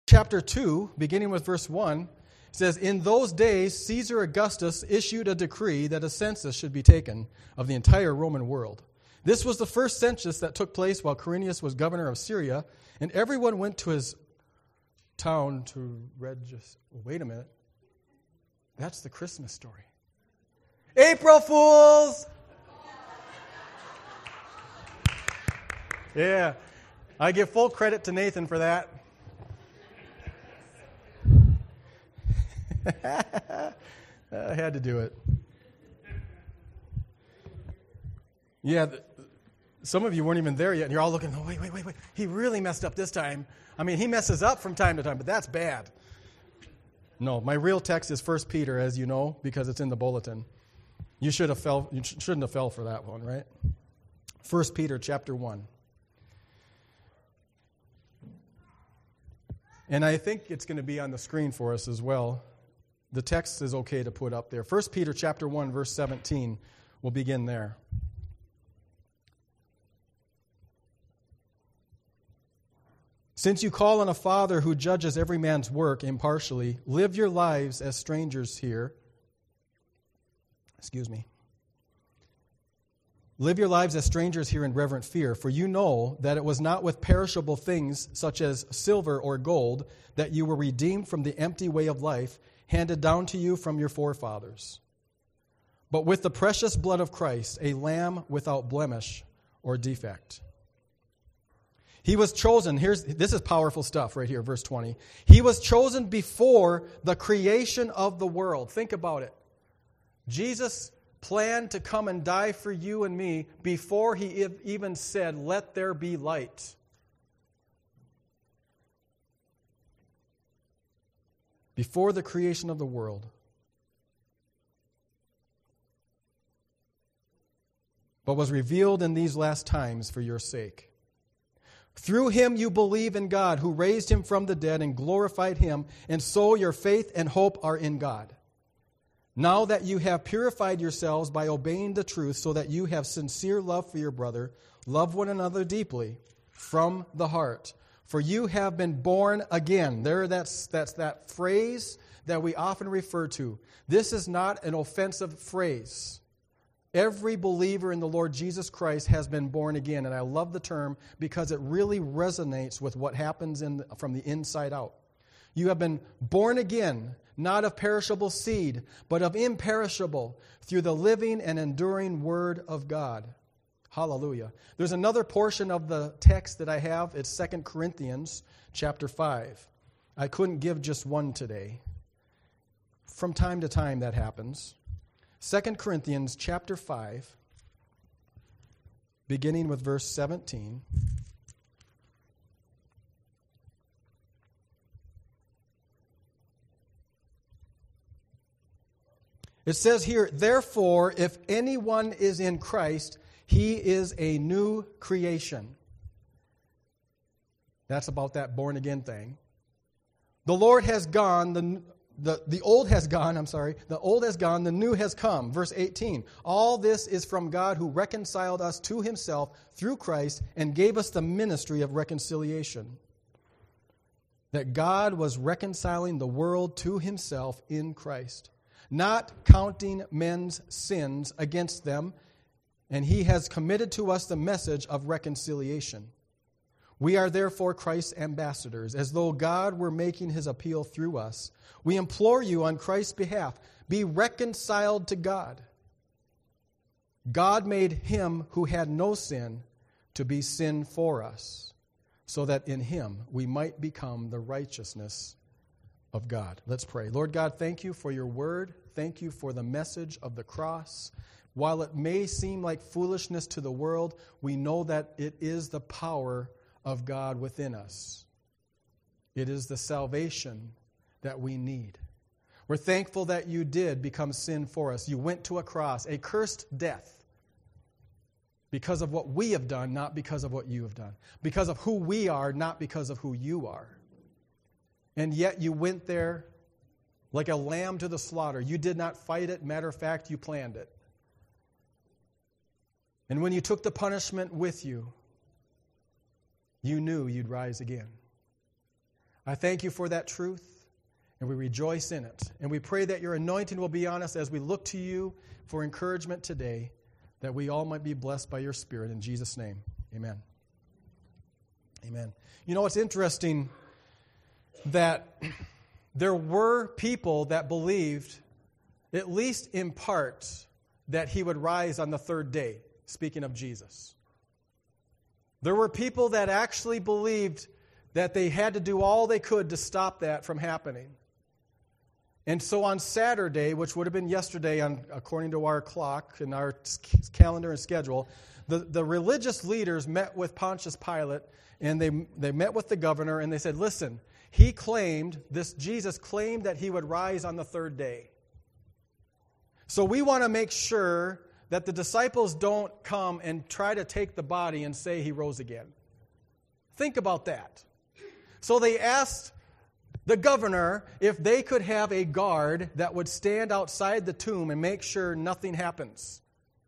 chapter 2, beginning with verse 1, says, "In those days Caesar Augustus issued a decree that a census should be taken of the entire Roman world. This was the first census that took place while Quirinius was governor of Syria, and everyone went to his town to register." Wait a minute. That's the Christmas story. April Fools! Yeah, I give full credit to Nathan for that. I had to do it. Yeah, some of you weren't even there yet, and you're all looking, oh, wait. He really messed up this time. I mean, he messes up from time to time, but that's bad. No, my real text is 1 Peter, as you know, because it's in the bulletin. You shouldn't have fell for that one, right? 1 Peter chapter 1. And I think it's going to be on the screen for us as well. The text is okay to put up there. 1 Peter chapter 1, verse 17. We'll begin there. "Since you call on a Father who judges every man's work impartially, live your lives as strangers here." "Live your lives as strangers here in reverent fear, for you know that it was not with perishable things such as silver or gold that you were redeemed from the empty way of life handed down to you from your forefathers, but with the precious blood of Christ, a lamb without blemish or defect. He was chosen," this is powerful stuff right here, verse 20. "He was chosen before the creation of the world." Think about it. Jesus planned to come and die for you and me before he even said, "Let there be light." Before the creation of the world. But was revealed in these last times for your sake. Through him you believe in God, who raised him from the dead and glorified him, and so your faith and hope are in God. Now that you have purified yourselves by obeying the truth, so that you have sincere love for your brother, love one another deeply from the heart. For you have been born again. That's that phrase that we often refer to. This is not an offensive phrase. Every believer in the Lord Jesus Christ has been born again. And I love the term because it really resonates with what happens from the inside out. You have been born again, not of perishable seed, but of imperishable, through the living and enduring Word of God. Hallelujah. There's another portion of the text that I have. It's 2 Corinthians chapter 5. I couldn't give just one today. From time to time that happens. 2 Corinthians chapter 5, beginning with verse 17. It says here, "Therefore, if anyone is in Christ, he is a new creation." That's about that born again thing. "The Lord has gone, the old has gone, the old has gone, the new has come." Verse 18, "All this is from God who reconciled us to himself through Christ and gave us the ministry of reconciliation." That God was reconciling the world to himself in Christ, not counting men's sins against them, and he has committed to us the message of reconciliation. We are therefore Christ's ambassadors, as though God were making his appeal through us. We implore you on Christ's behalf, be reconciled to God. God made him who had no sin to be sin for us, so that in him we might become the righteousness of God. Let's pray. Lord God, thank you for your word. Thank you for the message of the cross. While it may seem like foolishness to the world, we know that it is the power of God within us. It is the salvation that we need. We're thankful that you did become sin for us. You went to a cross, a cursed death, because of what we have done, not because of what you have done. Because of who we are, not because of who you are. And yet you went there like a lamb to the slaughter. You did not fight it. Matter of fact, you planned it. And when you took the punishment with you, you knew you'd rise again. I thank you for that truth, and we rejoice in it. And we pray that your anointing will be on us as we look to you for encouragement today, that we all might be blessed by your Spirit. In Jesus' name, amen. Amen. You know, it's interesting that there were people that believed, at least in part, that he would rise on the third day, speaking of Jesus. There were people that actually believed that they had to do all they could to stop that from happening. And so on Saturday, which would have been yesterday according to our clock and our calendar and schedule, the religious leaders met with Pontius Pilate, and they met with the governor, and they said, listen, Jesus claimed that he would rise on the third day. So we want to make sure that the disciples don't come and try to take the body and say he rose again. Think about that. So they asked the governor if they could have a guard that would stand outside the tomb and make sure nothing happens.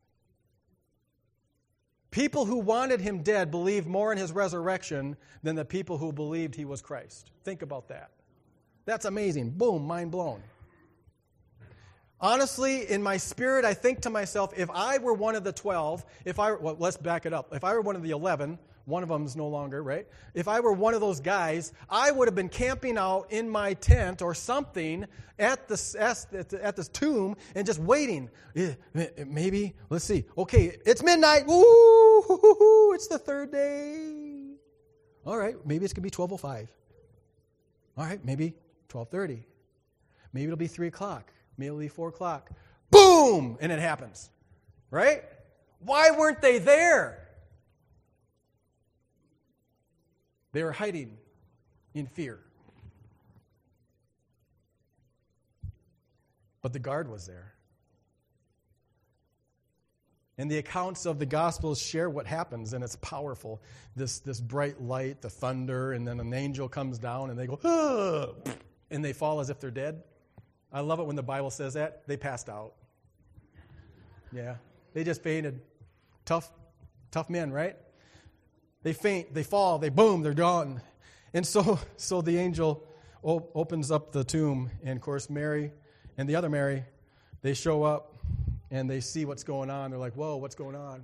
People who wanted him dead believed more in his resurrection than the people who believed he was Christ. Think about that. That's amazing. Boom, mind blown. Honestly, in my spirit, I think to myself, if I were one of the 12, let's back it up. If I were one of the 11, one of them is no longer, right? If I were one of those guys, I would have been camping out in my tent or something at this tomb and just waiting. Maybe, let's see. Okay, it's midnight. Woo! It's the third day. All right, maybe it's going to be 12:05. All right, maybe 12:30. Maybe it'll be 3 o'clock. Maybe it'll be 4 o'clock. Boom! And it happens. Right? Why weren't they there? They were hiding in fear. But the guard was there. And the accounts of the Gospels share what happens, and it's powerful. This bright light, the thunder, and then an angel comes down, and they go, ah! And they fall as if they're dead. I love it when the Bible says that. They passed out. Yeah, they just fainted. Tough men, right? They faint, they fall, they boom, they're gone. And so the angel opens up the tomb, and of course Mary and the other Mary, they show up and they see what's going on. They're like, whoa, what's going on?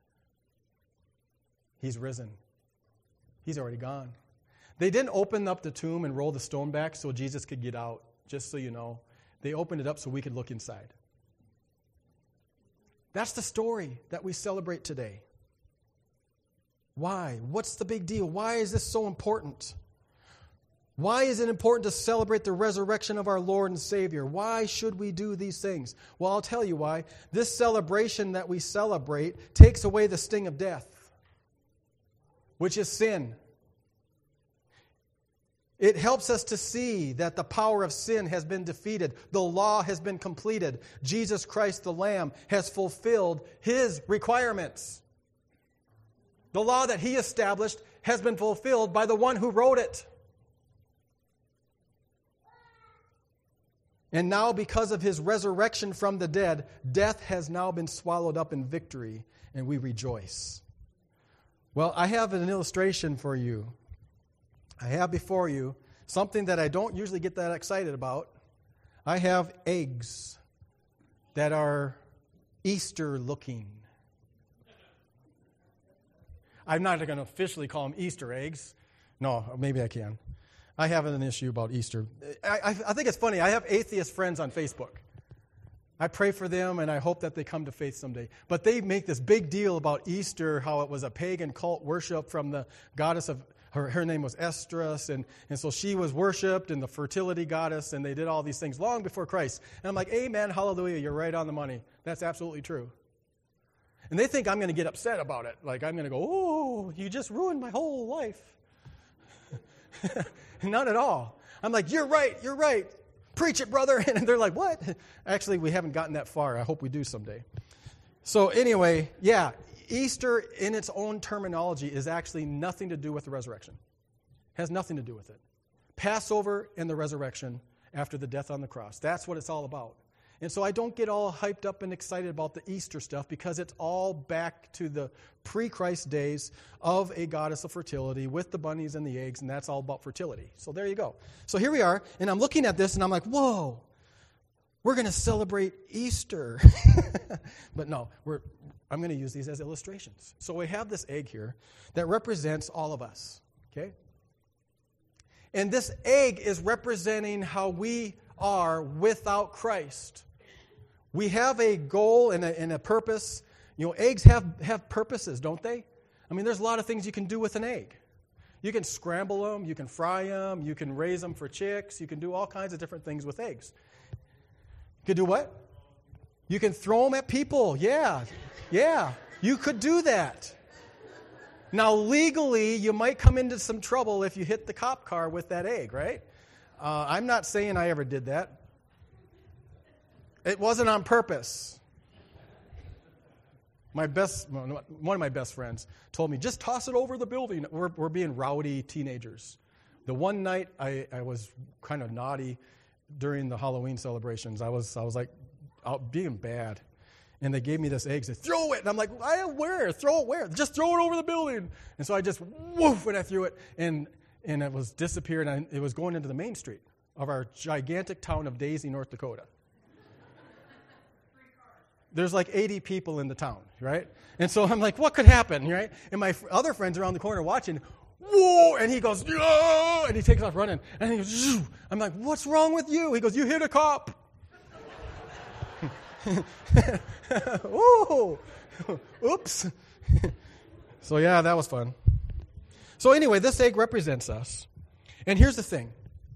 He's risen. He's already gone. They didn't open up the tomb and roll the stone back so Jesus could get out, just so you know. They opened it up so we could look inside. That's the story that we celebrate today. Why? What's the big deal? Why is this so important? Why is it important to celebrate the resurrection of our Lord and Savior? Why should we do these things? Well, I'll tell you why. This celebration that we celebrate takes away the sting of death, which is sin. It helps us to see that the power of sin has been defeated. The law has been completed. Jesus Christ, the Lamb, has fulfilled his requirements. The law that he established has been fulfilled by the one who wrote it. And now, because of his resurrection from the dead, death has now been swallowed up in victory, and we rejoice. Well, I have an illustration for you. I have before you something that I don't usually get that excited about. I have eggs that are Easter-looking. I'm not going to officially call them Easter eggs. No, maybe I can. I have an issue about Easter. I think it's funny. I have atheist friends on Facebook. I pray for them, and I hope that they come to faith someday. But they make this big deal about Easter, how it was a pagan cult worship from the goddess of, her name was Estrus, and so she was worshipped, and the fertility goddess, and they did all these things long before Christ. And I'm like, amen, hallelujah, you're right on the money. That's absolutely true. And they think I'm going to get upset about it. Like I'm going to go, oh, you just ruined my whole life. Not at all. I'm like, you're right. Preach it, brother. And they're like, what? Actually, we haven't gotten that far. I hope we do someday. So anyway, yeah, Easter in its own terminology is actually nothing to do with the resurrection. It has nothing to do with it. Passover and the resurrection after the death on the cross. That's what it's all about. And so I don't get all hyped up and excited about the Easter stuff because it's all back to the pre-Christ days of a goddess of fertility with the bunnies and the eggs, and that's all about fertility. So there you go. So here we are, and I'm looking at this, and I'm like, whoa, we're going to celebrate Easter. But no, I'm going to use these as illustrations. So we have this egg here that represents all of us, okay? And this egg is representing how we are without Christ. We have a goal and a purpose. You know, eggs have purposes, don't they? I mean, there's a lot of things you can do with an egg. You can scramble them, you can fry them, you can raise them for chicks, you can do all kinds of different things with eggs. You can do what? You can throw them at people. Yeah, you could do that. Now, legally, you might come into some trouble if you hit the cop car with that egg, right? I'm not saying I ever did that. It wasn't on purpose. One of my best friends told me, just toss it over the building. We're being rowdy teenagers. The one night I was kind of naughty during the Halloween celebrations. I was like out being bad. And they gave me this egg, said, throw it. And I'm like, where? Throw it where? Just throw it over the building. And so I just, woof, and I threw it. And it was disappeared, and it was going into the main street of our gigantic town of Daisy, North Dakota. There's like 80 people in the town, right? And so I'm like, what could happen, right? And my other friends around the corner watching, whoa, and he goes, yeah, and he takes off running. And he goes, Zhoo. I'm like, what's wrong with you? He goes, you hit a cop. Ooh, oops. So yeah, that was fun. So anyway, this egg represents us. And here's the thing.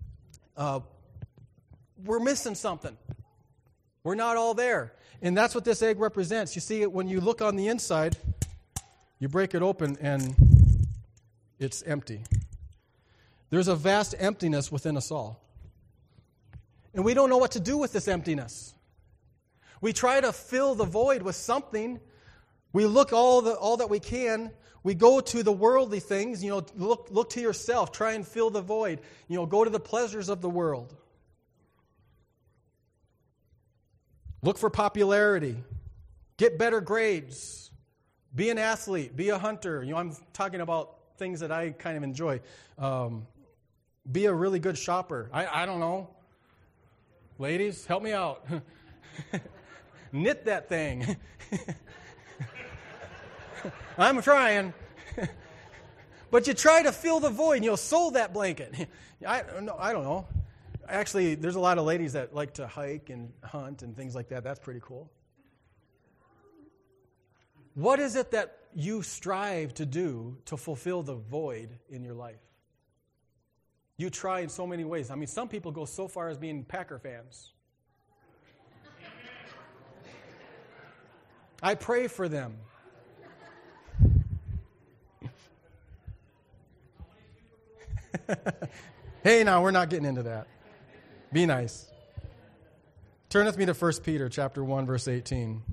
We're missing something. We're not all there. And that's what this egg represents. You see, when you look on the inside, you break it open and it's empty. There's a vast emptiness within us all. And we don't know what to do with this emptiness. We try to fill the void with something. We look all that we can. We go to the worldly things. You know, look to yourself. Try and fill the void. You know, go to the pleasures of the world. Look for popularity. Get better grades. Be an athlete. Be a hunter. You know, I'm talking about things that I kind of enjoy. Be a really good shopper. I don't know. Ladies, help me out. Knit that thing. I'm trying. But you try to fill the void, sew that blanket. I don't know. Actually, there's a lot of ladies that like to hike and hunt and things like that. That's pretty cool. What is it that you strive to do to fulfill the void in your life? You try in so many ways. I mean, some people go so far as being Packer fans. I pray for them. Hey, now, we're not getting into that. Be nice. Turn with me to 1 Peter chapter 1, verse 18.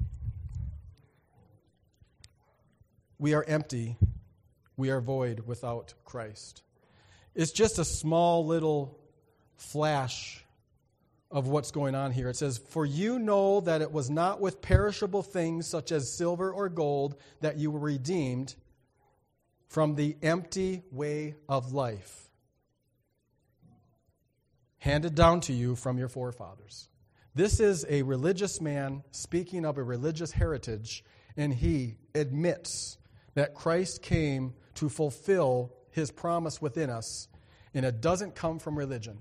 We are empty. We are void without Christ. It's just a small little flash of what's going on here. It says, for you know that it was not with perishable things such as silver or gold that you were redeemed from the empty way of life handed down to you from your forefathers. This is a religious man speaking of a religious heritage, and he admits that Christ came to fulfill his promise within us, and it doesn't come from religion.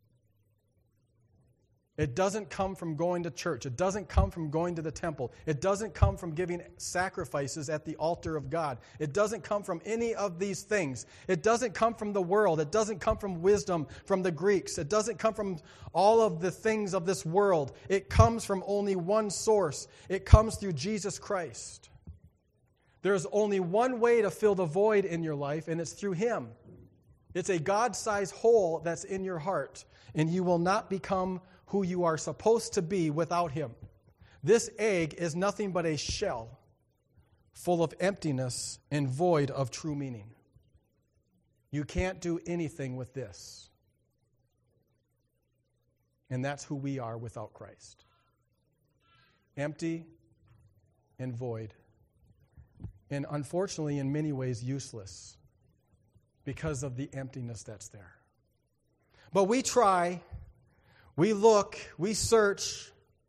It doesn't come from going to church. It doesn't come from going to the temple. It doesn't come from giving sacrifices at the altar of God. It doesn't come from any of these things. It doesn't come from the world. It doesn't come from wisdom from the Greeks. It doesn't come from all of the things of this world. It comes from only one source. It comes through Jesus Christ. There's only one way to fill the void in your life, and it's through Him. It's a God-sized hole that's in your heart, and you will not become who you are supposed to be without Him. This egg is nothing but a shell full of emptiness and void of true meaning. You can't do anything with this. And that's who we are without Christ. empty and void. And unfortunately, in many ways, useless because of the emptiness that's there. But we try, we look, we search.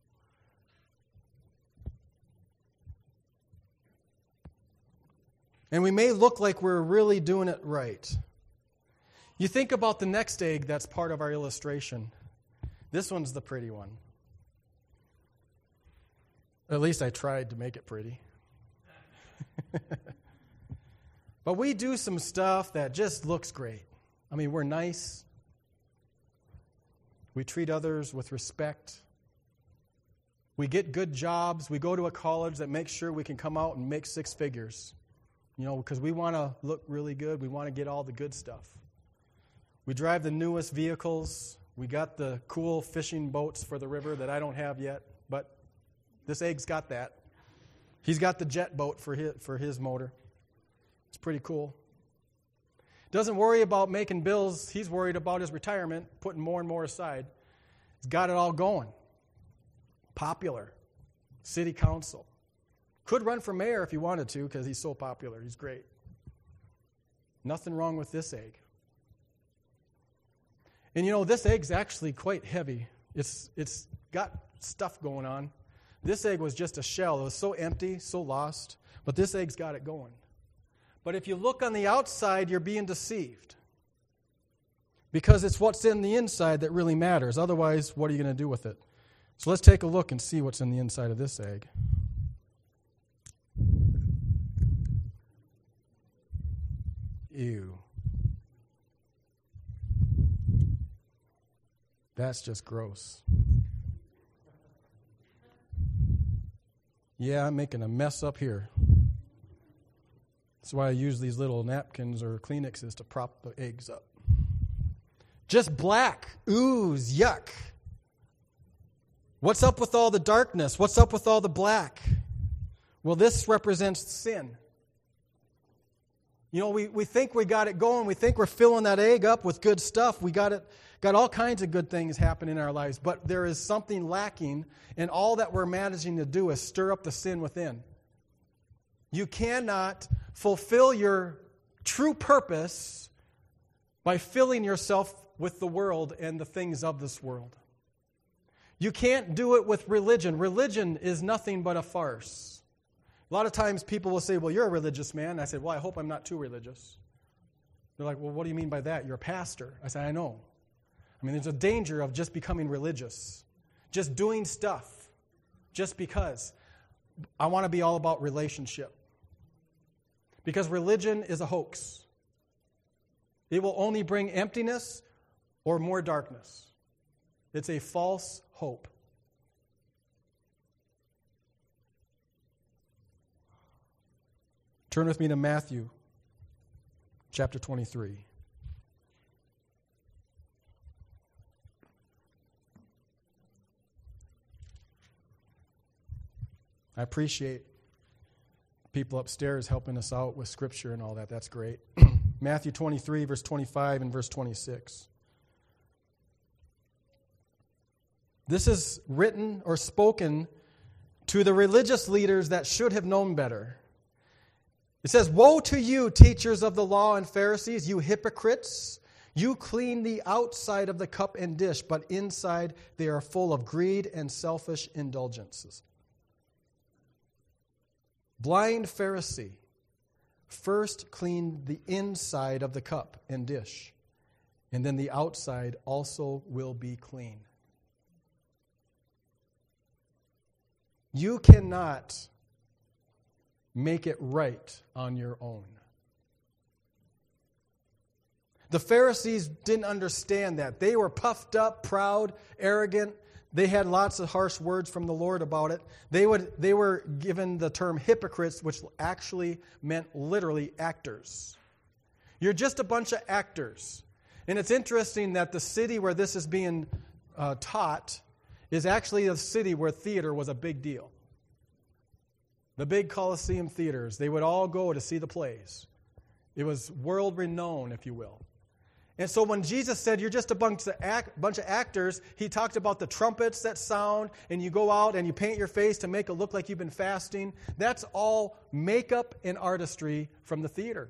And we may look like we're really doing it right. You think about the next egg that's part of our illustration. This one's the pretty one. At least I tried to make it pretty. But we do some stuff that just looks great. I mean, we're nice. We treat others with respect. We get good jobs. We go to a college that makes sure we can come out and make six figures. You know, because we want to look really good. We want to get all the good stuff. We drive the newest vehicles. We got the cool fishing boats for the river that I don't have yet, but this egg's got that. He's got the jet boat for his motor. It's pretty cool. Doesn't worry about making bills. He's worried about his retirement, putting more and more aside. He's got it all going. Popular. City council. Could run for mayor if he wanted to because he's so popular. He's great. Nothing wrong with this egg. And you know, this egg's actually quite heavy. It's got stuff going on. This egg was just a shell. It was so empty, so lost. But this egg's got it going. But if you look on the outside, you're being deceived. Because it's what's in the inside that really matters. Otherwise, what are you going to do with it? So let's take a look and see what's in the inside of this egg. Ew. That's just gross. Yeah, I'm making a mess up here. That's why I use these little napkins or Kleenexes to prop the eggs up. Just black. Ooze, yuck. What's up with all the darkness? What's up with all the black? Well, this represents sin. You know, we think we got it going. We think we're filling that egg up with good stuff. We got all kinds of good things happening in our lives. But there is something lacking, and all that we're managing to do is stir up the sin within. You cannot fulfill your true purpose by filling yourself with the world and the things of this world. You can't do it with religion. Religion is nothing but a farce. A lot of times people will say, well, you're a religious man. I said, well, I hope I'm not too religious. They're like, well, what do you mean by that? You're a pastor. I said, I know. I mean, there's a danger of just becoming religious, just doing stuff, just because. I want to be all about relationship. Because religion is a hoax. It will only bring emptiness or more darkness. It's a false hope. Turn with me to Matthew chapter 23. I appreciate people upstairs helping us out with Scripture and all that. That's great. Matthew 23, verse 25 and verse 26. This is written or spoken to the religious leaders that should have known better. It says, woe to you, teachers of the law and Pharisees, you hypocrites! You clean the outside of the cup and dish, but inside they are full of greed and selfish indulgences. Blind Pharisee, first clean the inside of the cup and dish, and then the outside also will be clean. You cannot make it right on your own. The Pharisees didn't understand that. They were puffed up, proud, arrogant. They had lots of harsh words from the Lord about it. They were given the term hypocrites, which actually meant literally actors. You're just a bunch of actors. And it's interesting that the city where this is being taught is actually a city where theater was a big deal. The big Colosseum theaters, they would all go to see the plays. It was world renowned, if you will. And so when Jesus said you're just a bunch of actors, he talked about the trumpets that sound, and you go out and you paint your face to make it look like you've been fasting. That's all makeup and artistry from the theater.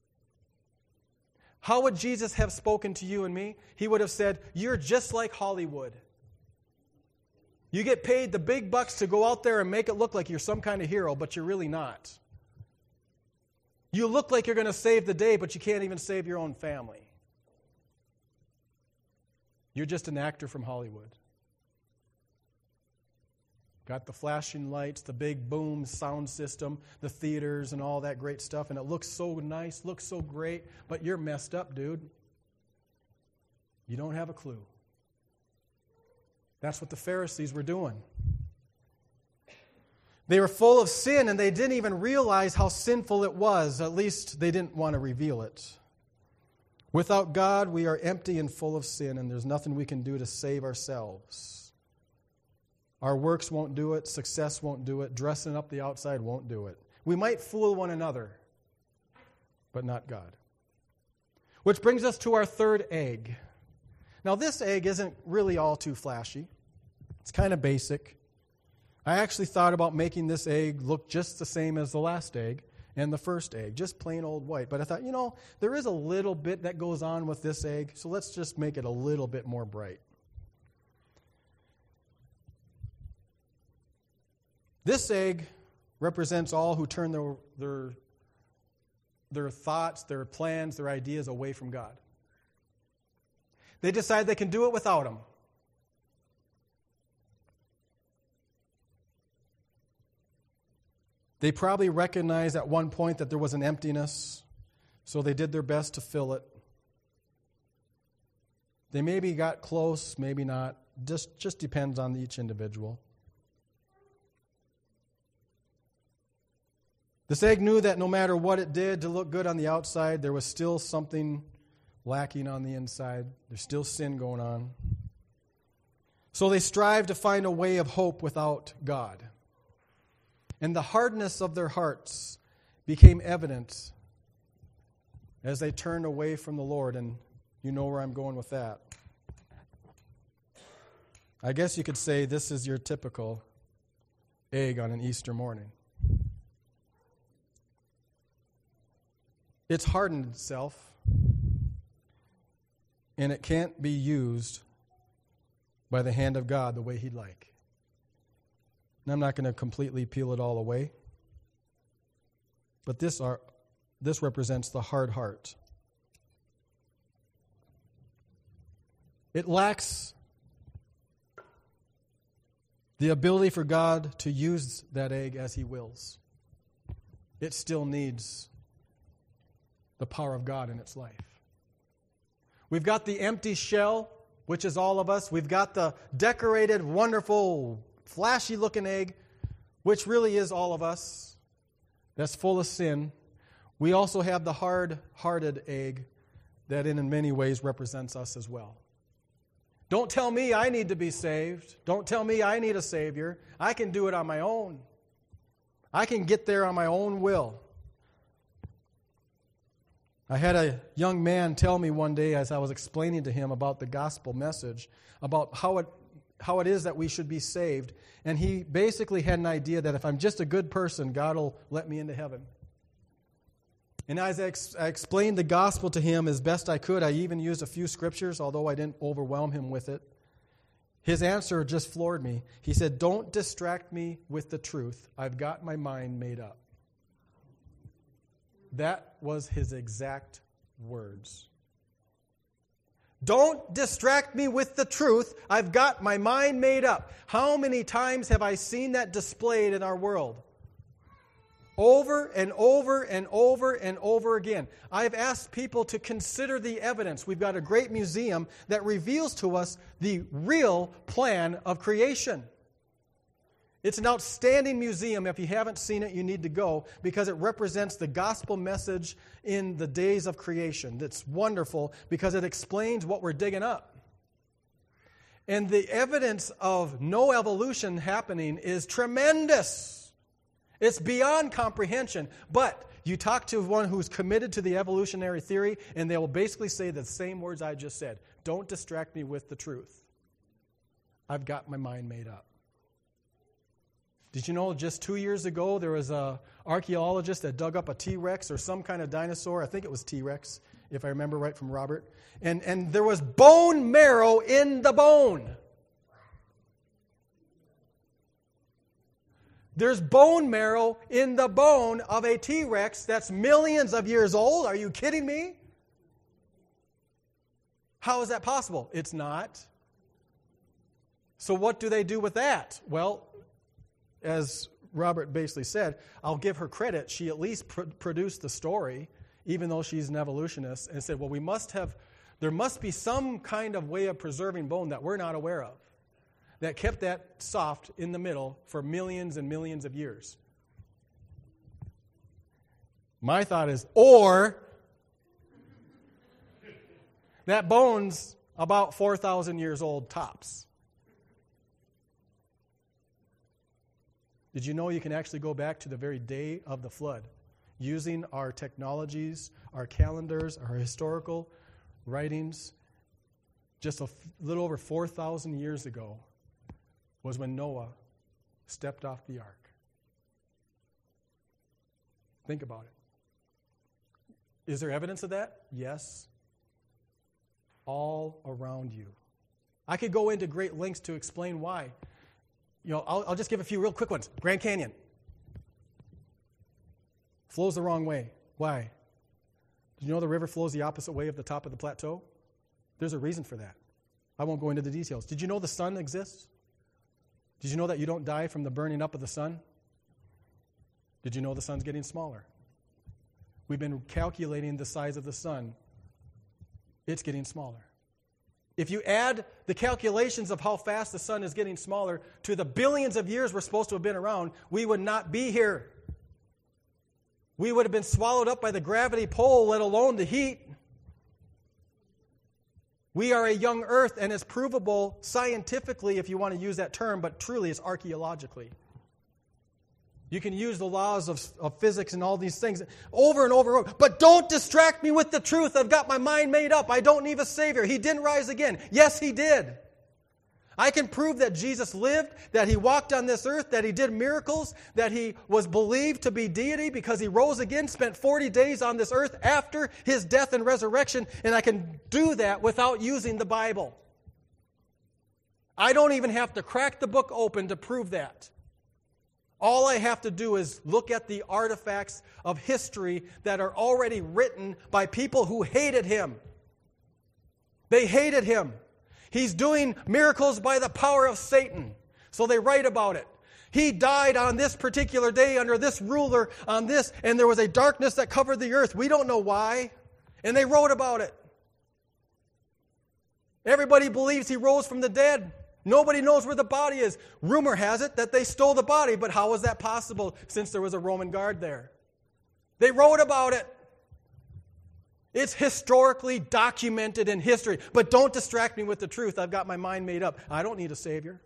How would Jesus have spoken to you and me? He would have said, you're just like Hollywood. You get paid the big bucks to go out there and make it look like you're some kind of hero, but you're really not. You look like you're going to save the day, but you can't even save your own family. You're just an actor from Hollywood. Got the flashing lights, the big boom sound system, the theaters and all that great stuff, and it looks so nice, looks so great, but you're messed up, dude. You don't have a clue. That's what the Pharisees were doing. They were full of sin, and they didn't even realize how sinful it was. At least they didn't want to reveal it. Without God, we are empty and full of sin, and there's nothing we can do to save ourselves. Our works won't do it. Success won't do it. Dressing up the outside won't do it. We might fool one another, but not God. Which brings us to our third egg. Now, this egg isn't really all too flashy. It's kind of basic. I actually thought about making this egg look just the same as the last egg and the first egg, just plain old white. But I thought, there is a little bit that goes on with this egg, so let's just make it a little bit more bright. This egg represents all who turn their thoughts, their plans, their ideas away from God. They decide they can do it without Him. They probably recognized at one point that there was an emptiness, so they did their best to fill it. They maybe got close, maybe not. Just depends on each individual. This egg knew that no matter what it did to look good on the outside, there was still something lacking on the inside. There's still sin going on. So they strived to find a way of hope without God. And the hardness of their hearts became evident as they turned away from the Lord. And you know where I'm going with that. I guess you could say this is your typical egg on an Easter morning. It's hardened itself, and it can't be used by the hand of God the way He'd like. And I'm not going to completely peel it all away, but this represents the hard heart. It lacks the ability for God to use that egg as He wills. It still needs the power of God in its life. We've got the empty shell, which is all of us. We've got the decorated, wonderful, flashy-looking egg, which really is all of us, that's full of sin. We also have the hard-hearted egg that in many ways represents us as well. Don't tell me I need to be saved. Don't tell me I need a Savior. I can do it on my own. I can get there on my own will. I had a young man tell me one day as I was explaining to him about the gospel message, about how it is that we should be saved. And he basically had an idea that if I'm just a good person, God will let me into heaven. And as I explained the gospel to him as best I could, I even used a few scriptures, although I didn't overwhelm him with it. His answer just floored me. He said, "Don't distract me with the truth. I've got my mind made up." That was his exact words. Don't distract me with the truth. I've got my mind made up. How many times have I seen that displayed in our world? Over and over and over and over again. I've asked people to consider the evidence. We've got a great museum that reveals to us the real plan of creation. It's an outstanding museum. If you haven't seen it, you need to go because it represents the gospel message in the days of creation. It's wonderful because it explains what we're digging up. And the evidence of no evolution happening is tremendous. It's beyond comprehension. But You talk to one who's committed to the evolutionary theory, and they will basically say the same words I just said. Don't distract me with the truth. I've got my mind made up. Did you know just 2 years ago there was an archaeologist that dug up a T-Rex or some kind of dinosaur? I think it was T-Rex, if I remember right from Robert. And there was bone marrow in the bone. There's bone marrow in the bone of a T-Rex that's millions of years old. Are you kidding me? How is that possible? It's not. So what do they do with that? Well, as Robert basically said, I'll give her credit. She at least produced the story, even though she's an evolutionist, and said, well, there must be some kind of way of preserving bone that we're not aware of that kept that soft in the middle for millions and millions of years. My thought is, or that bone's about 4,000 years old tops. Did you know you can actually go back to the very day of the flood using our technologies, our calendars, our historical writings? Just a little over 4,000 years ago was when Noah stepped off the ark. Think about it. Is there evidence of that? Yes. All around you. I could go into great lengths to explain why. I'll just give a few real quick ones. Grand Canyon. Flows the wrong way. Why? Did you know the river flows the opposite way of the top of the plateau? There's a reason for that. I won't go into the details. Did you know the sun exists? Did you know that you don't die from the burning up of the sun? Did you know the sun's getting smaller? We've been calculating the size of the sun. It's getting smaller. If you add the calculations of how fast the sun is getting smaller to the billions of years we're supposed to have been around, we would not be here. We would have been swallowed up by the gravity pull, let alone the heat. We are a young earth, and it's provable scientifically, if you want to use that term, but truly it's archaeologically. You can use the laws of physics and all these things over and over and over. But don't distract me with the truth. I've got my mind made up. I don't need a Savior. He didn't rise again. Yes, He did. I can prove that Jesus lived, that He walked on this earth, that He did miracles, that He was believed to be deity because He rose again, spent 40 days on this earth after His death and resurrection, and I can do that without using the Bible. I don't even have to crack the book open to prove that. All I have to do is look at the artifacts of history that are already written by people who hated Him. They hated Him. He's doing miracles by the power of Satan. So they write about it. He died on this particular day under this ruler on this, and there was a darkness that covered the earth. We don't know why. And they wrote about it. Everybody believes He rose from the dead. Nobody knows where the body is. Rumor has it that they stole the body, but how was that possible since there was a Roman guard there? They wrote about it. It's historically documented in history. But don't distract me with the truth. I've got my mind made up. I don't need a Savior.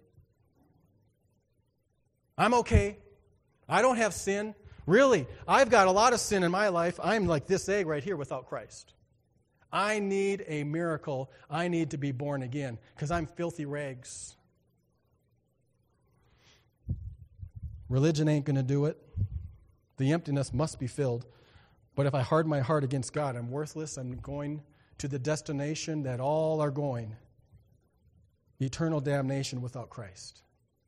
I'm okay. I don't have sin. Really, I've got a lot of sin in my life. I'm like this egg right here without Christ. I need a miracle. I need to be born again because I'm filthy rags. Religion ain't going to do it. The emptiness must be filled. But if I harden my heart against God, I'm worthless. I'm going to the destination that all are going. Eternal damnation without Christ.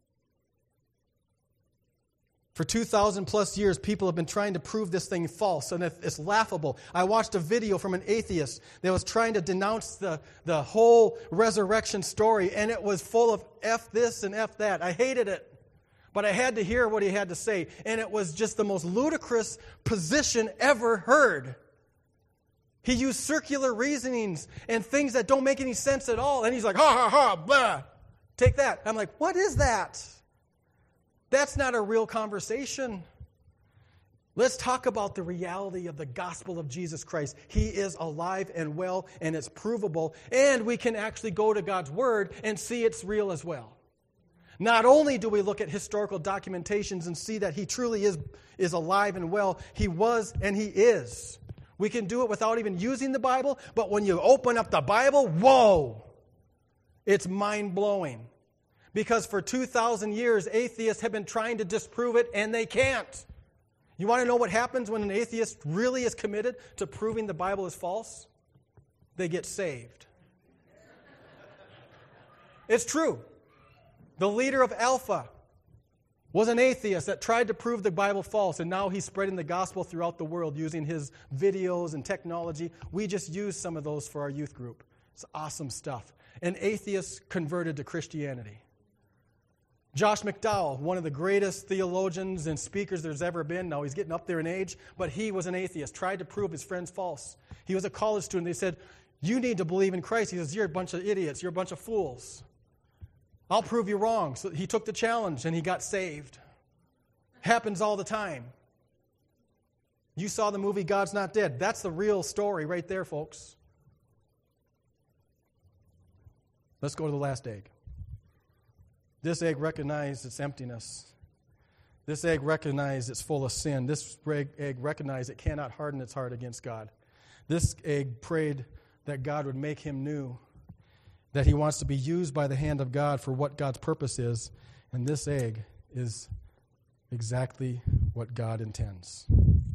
For 2,000 plus years, people have been trying to prove this thing false, and it's laughable. I watched a video from an atheist that was trying to denounce the whole resurrection story, and it was full of F this and F that. I hated it, but I had to hear what he had to say, and it was just the most ludicrous position ever heard. He used circular reasonings and things that don't make any sense at all, and he's like, ha, ha, ha, blah. Take that. I'm like, what is that? That's not a real conversation. Let's talk about the reality of the gospel of Jesus Christ. He is alive and well, and it's provable, and we can actually go to God's Word and see it's real as well. Not only do we look at historical documentations and see that he truly is alive and well, he was and he is. We can do it without even using the Bible, but when you open up the Bible, whoa! It's mind-blowing. Because for 2,000 years, atheists have been trying to disprove it, and they can't. You want to know what happens when an atheist really is committed to proving the Bible is false? They get saved. It's true. The leader of Alpha was an atheist that tried to prove the Bible false, and now he's spreading the gospel throughout the world using his videos and technology. We just used some of those for our youth group. It's awesome stuff. An atheist converted to Christianity. Josh McDowell, one of the greatest theologians and speakers there's ever been. Now he's getting up there in age, but he was an atheist, tried to prove his friends false. He was a college student. They said, you need to believe in Christ. He says, you're a bunch of idiots. You're a bunch of fools. I'll prove you wrong. So he took the challenge and he got saved. Happens all the time. You saw the movie God's Not Dead. That's the real story right there, folks. Let's go to the last egg. This egg recognized its emptiness. This egg recognized it's full of sin. This egg recognized it cannot harden its heart against God. This egg prayed that God would make him new, that he wants to be used by the hand of God for what God's purpose is, and this egg is exactly what God intends.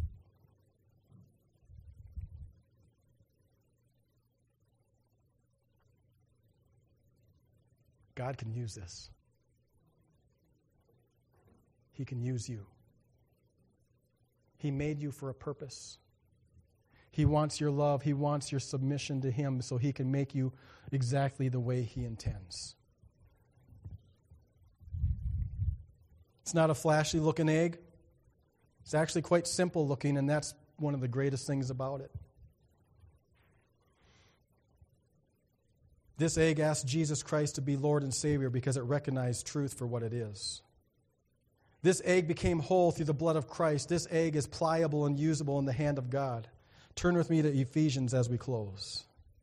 God can use this. He can use you. He made you for a purpose. He wants your love. He wants your submission to him so he can make you exactly the way he intends. It's not a flashy looking egg. It's actually quite simple looking, and that's one of the greatest things about it. This egg asked Jesus Christ to be Lord and Savior because it recognized truth for what it is. This egg became whole through the blood of Christ. This egg is pliable and usable in the hand of God. Turn with me to Ephesians as we close.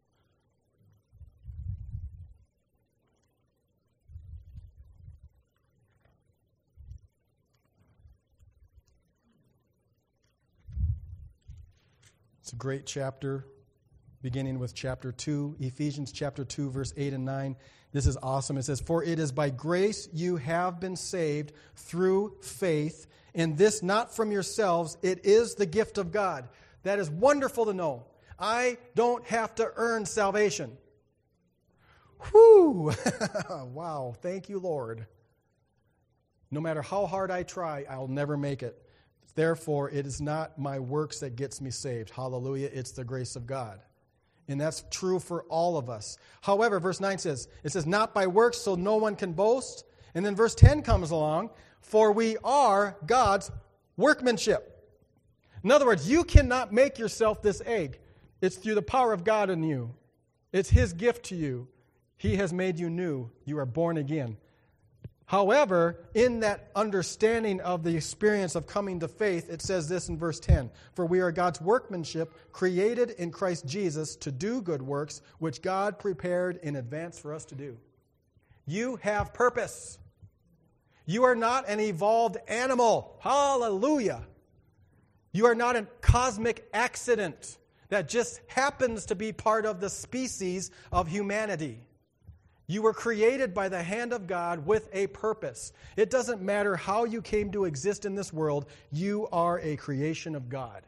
It's a great chapter, beginning with chapter 2, Ephesians chapter 2, verse 8 and 9. This is awesome. It says, "For it is by grace you have been saved through faith, and this not from yourselves, it is the gift of God." That is wonderful to know. I don't have to earn salvation. Whew! Wow, thank you, Lord. No matter how hard I try, I'll never make it. Therefore, it is not my works that gets me saved. Hallelujah, it's the grace of God. And that's true for all of us. However, verse 9 says, it says, "Not by works, so no one can boast." And then verse 10 comes along, "For we are God's workmanship." In other words, you cannot make yourself this egg. It's through the power of God in you. It's his gift to you. He has made you new. You are born again. However, in that understanding of the experience of coming to faith, it says this in verse 10, "For we are God's workmanship, created in Christ Jesus to do good works, which God prepared in advance for us to do." You have purpose. You are not an evolved animal. Hallelujah. You are not a cosmic accident that just happens to be part of the species of humanity. You were created by the hand of God with a purpose. It doesn't matter how you came to exist in this world, you are a creation of God.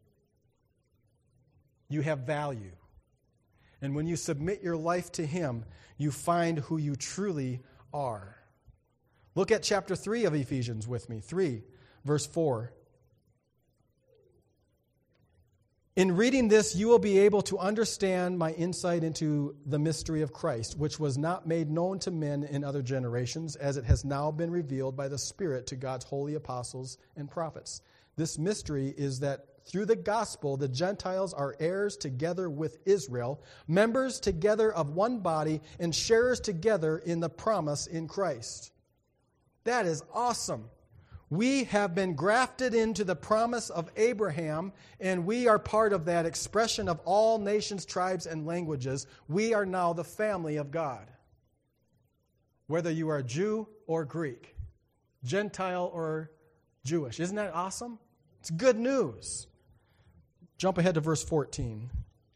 You have value. And when you submit your life to him, you find who you truly are. Look at chapter 3 of Ephesians with me, 3, verse 4. "In reading this, you will be able to understand my insight into the mystery of Christ, which was not made known to men in other generations, as it has now been revealed by the Spirit to God's holy apostles and prophets. This mystery is that through the gospel, the Gentiles are heirs together with Israel, members together of one body, and sharers together in the promise in Christ." That is awesome. We have been grafted into the promise of Abraham, and we are part of that expression of all nations, tribes, and languages. We are now the family of God. whether you are Jew or Greek, Gentile or Jewish. Isn't that awesome? It's good news. Jump ahead to verse 14.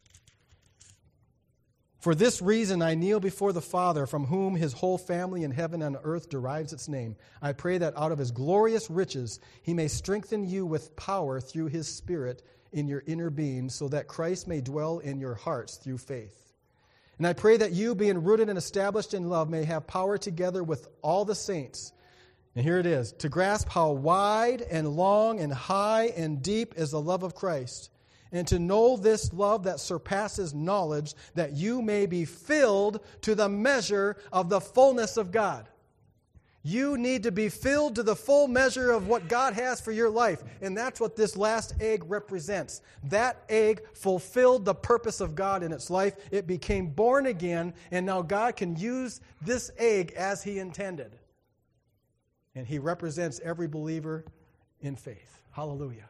For this reason I kneel before the Father, from whom his whole family in heaven and earth derives its name. I pray that out of his glorious riches he may strengthen you with power through his Spirit in your inner being, so that Christ may dwell in your hearts through faith. And I pray that you, being rooted and established in love, may have power together with all the saints. And here it is, to grasp how wide and long and high and deep is the love of Christ, and to know this love that surpasses knowledge, that you may be filled to the measure of the fullness of God. You need to be filled to the full measure of what God has for your life. And that's what this last egg represents. That egg fulfilled the purpose of God in its life. It became born again, and now God can use this egg as He intended. And He represents every believer in faith. Hallelujah.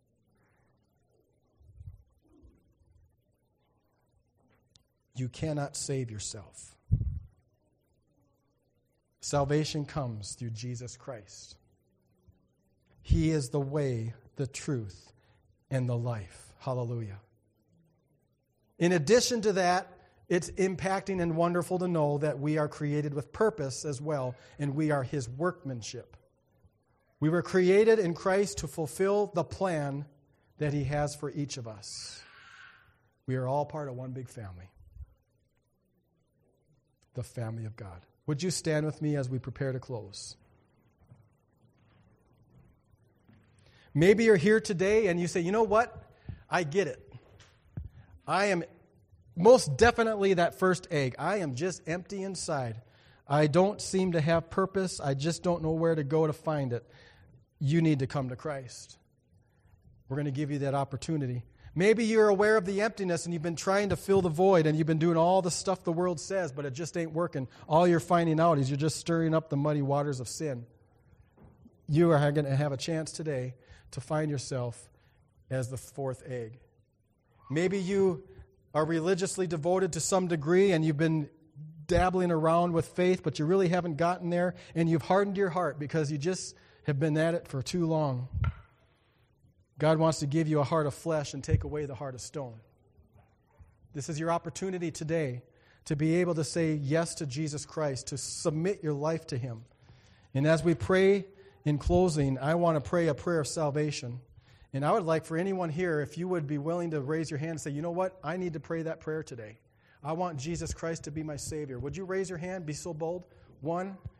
You cannot save yourself. Salvation comes through Jesus Christ. He is the way, the truth, and the life. Hallelujah. In addition to that, it's impacting and wonderful to know that we are created with purpose as well, and we are His workmanship. We were created in Christ to fulfill the plan that He has for each of us. We are all part of one big family. The family of God. Would you stand with me as we prepare to close? Maybe you're here today and you say, you know what? I get it. I am most definitely that first egg. I am just empty inside. I don't seem to have purpose. I just don't know where to go to find it. You need to come to Christ. We're going to give you that opportunity. Maybe you're aware of the emptiness and you've been trying to fill the void and you've been doing all the stuff the world says, but it just ain't working. All you're finding out is you're just stirring up the muddy waters of sin. You are going to have a chance today to find yourself as the fourth egg. Maybe you are religiously devoted to some degree and you've been dabbling around with faith, but you really haven't gotten there, and you've hardened your heart because you just have been at it for too long. God wants to give you a heart of flesh and take away the heart of stone. This is your opportunity today to be able to say yes to Jesus Christ, to submit your life to Him. And as we pray in closing, I want to pray a prayer of salvation. And I would like for anyone here, if you would be willing to raise your hand and say, you know what, I need to pray that prayer today. I want Jesus Christ to be my Savior. Would you raise your hand? Be so bold. 1,